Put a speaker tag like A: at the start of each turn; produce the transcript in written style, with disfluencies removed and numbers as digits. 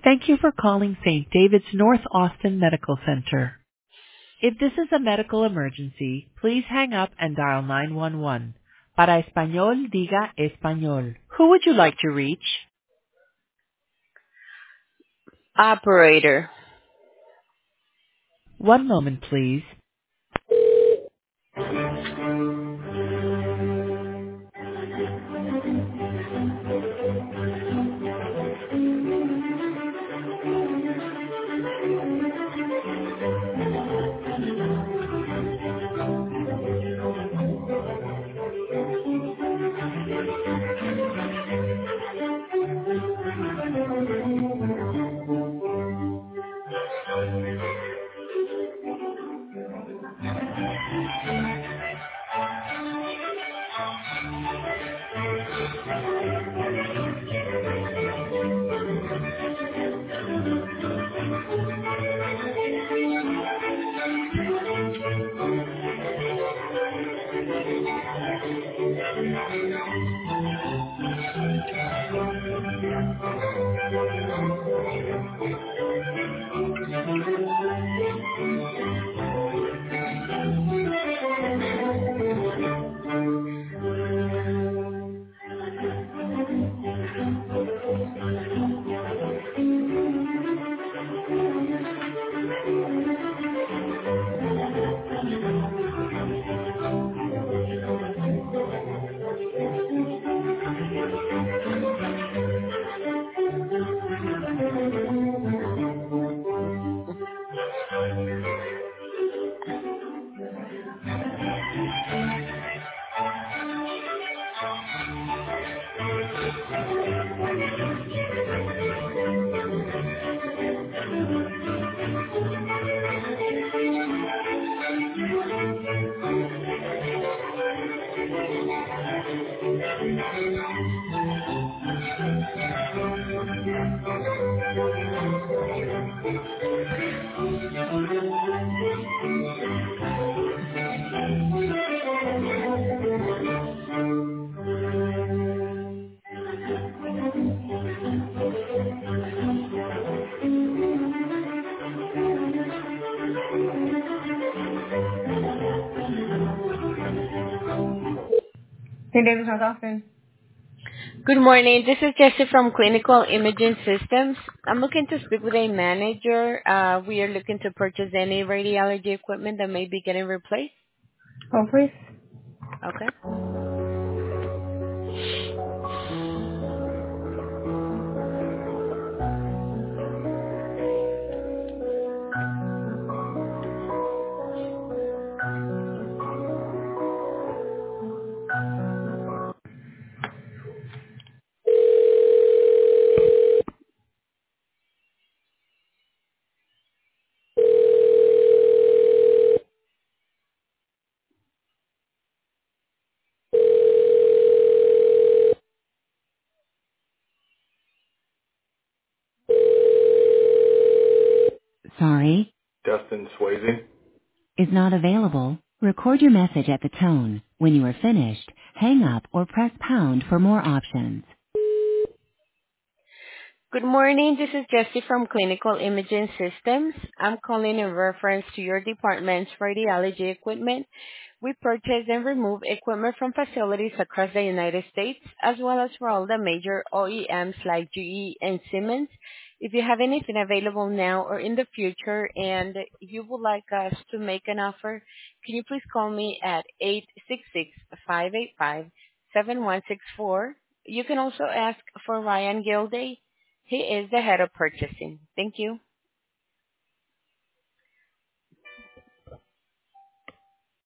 A: Thank you for calling St. David's North Austin Medical Center. If this is a medical emergency, please hang up and dial 911. Para español, diga español. Who would you like to reach?
B: Operator.
A: One moment, please. St. David's North Austin.
B: Good morning. This is Jessie from Clinical Imaging Systems. I'm looking to speak with a manager. We are looking to purchase any radiology equipment that may be getting replaced.
A: Oh, please.
B: Okay.
A: Sorry,
C: Dustin Swayze.
A: is not available. Record your message at the tone. When you are finished, hang up or press pound for more options.
B: Good morning. This is Jessie from Clinical Imaging Systems. I'm calling in reference to your department's radiology equipment. We purchase and remove equipment from facilities across the United States, as well as for all the major OEMs like GE and Siemens. If you have anything available now or in the future and you would like us to make an offer, can you please call me at 866-585-7164. You can also ask for Ryan Gilday. He is the head of purchasing. Thank you.